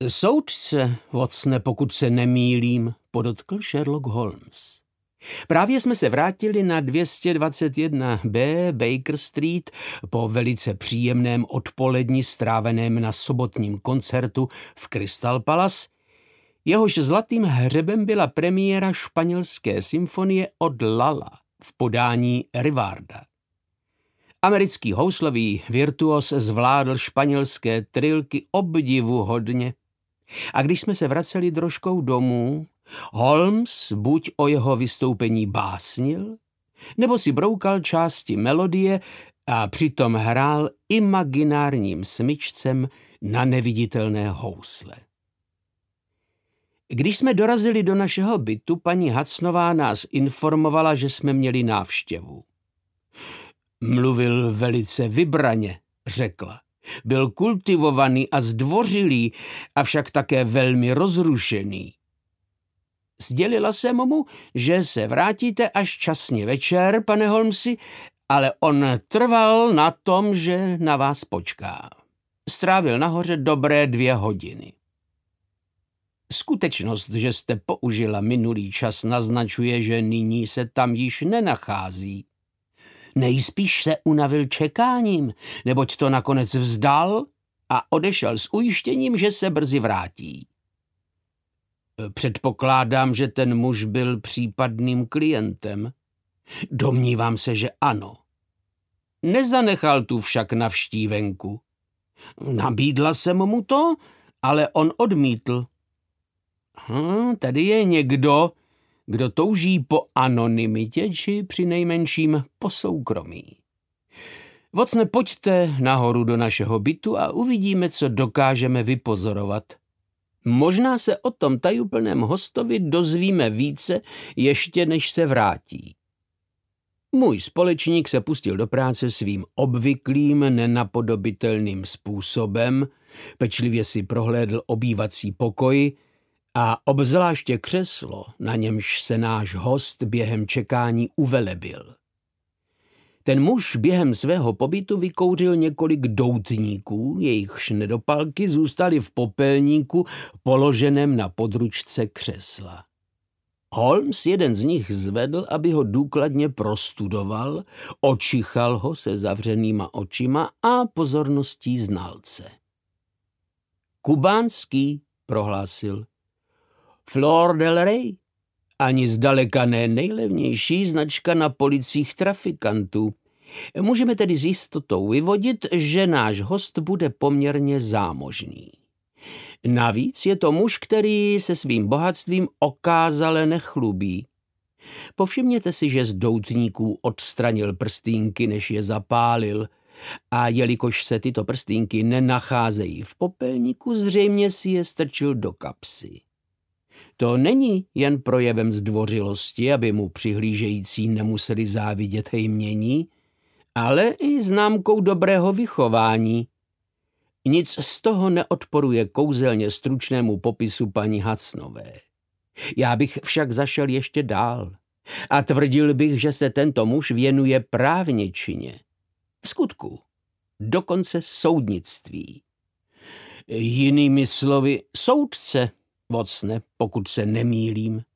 Soudce, Watsone, pokud se nemýlím, podotkl Sherlock Holmes. Právě jsme se vrátili na 221B Baker Street po velice příjemném odpoledni stráveném na sobotním koncertu v Crystal Palace, jehož zlatým hřebem byla premiéra španělské symfonie od Lala v podání Rivarda. Americký houslový virtuos zvládl španělské trilky obdivuhodně. A když jsme se vraceli drožkou domů, Holmes buď o jeho vystoupení básnil, nebo si broukal části melodie a přitom hrál imaginárním smyčcem na neviditelné housle. Když jsme dorazili do našeho bytu, paní Hudsonová nás informovala, že jsme měli návštěvu. Mluvil velice vybraně, řekla. Byl kultivovaný a zdvořilý, avšak také velmi rozrušený. Sdělila jsem mu, že se vrátíte až časně večer, pane Holmesi, ale on trval na tom, že na vás počká. Strávil nahoře dobré 2 hodiny. Skutečnost, že jste použila minulý čas, naznačuje, že nyní se tam již nenachází. Nejspíš se unavil čekáním, neboť to nakonec vzdal a odešel s ujištěním, že se brzy vrátí. Předpokládám, že ten muž byl případným klientem. Domnívám se, že ano. Nezanechal tu však navštívenku. Nabídla jsem mu to, ale on odmítl. Tady je někdo, kdo touží po anonymitě či přinejmenším po soukromí. Watsone, pojďte nahoru do našeho bytu a uvidíme, co dokážeme vypozorovat. Možná se o tom tajuplném hostovi dozvíme více, ještě než se vrátí. Můj společník se pustil do práce svým obvyklým, nenapodobitelným způsobem, pečlivě si prohlédl obývací pokoj a obzvláště křeslo, na němž se náš host během čekání uvelebil. Ten muž během svého pobytu vykouřil několik doutníků, jejichž nedopalky zůstaly v popelníku položeném na područce křesla. Holmes jeden z nich zvedl, aby ho důkladně prostudoval, očichal ho se zavřenýma očima a pozorností znalce. Kubánský, prohlásil. Flor del Rey, ani zdaleka ne nejlevnější značka na policích trafikantů. Můžeme tedy s jistotou vyvodit, že náš host bude poměrně zámožný. Navíc je to muž, který se svým bohatstvím okázale nechlubí. Povšimněte si, že z doutníků odstranil prstýnky, než je zapálil, a jelikož se tyto prstýnky nenacházejí v popelníku, zřejmě si je strčil do kapsy. To není jen projevem zdvořilosti, aby mu přihlížející nemuseli závidět hejmění, ale i známkou dobrého vychování. Nic z toho neodporuje kouzelně stručnému popisu paní Hudsonové. Já bych však zašel ještě dál a tvrdil bych, že se tento muž věnuje právničině. V skutku, dokonce soudnictví. Jinými slovy, soudce, Watsone, pokud se nemýlím.